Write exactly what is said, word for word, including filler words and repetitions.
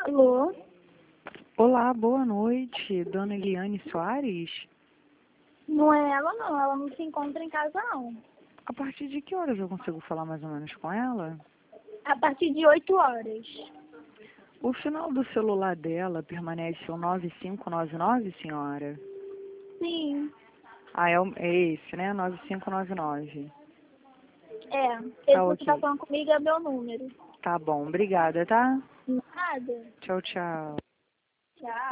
Alô? Olá, boa noite, dona Eliane Soares. Não é ela não, ela não se encontra em casa não. A partir de que horas eu consigo falar mais ou menos com ela? A partir de oito horas. O final do celular dela permanece o nove cinco nove nove, senhora? Sim, Ah, é, o- é esse, né? nove cinco nove nove. é. Tá Esse que você tá ok. falando comigo é meu número. Tá bom, obrigada, tá? Nada. Tchau, tchau. Tchau.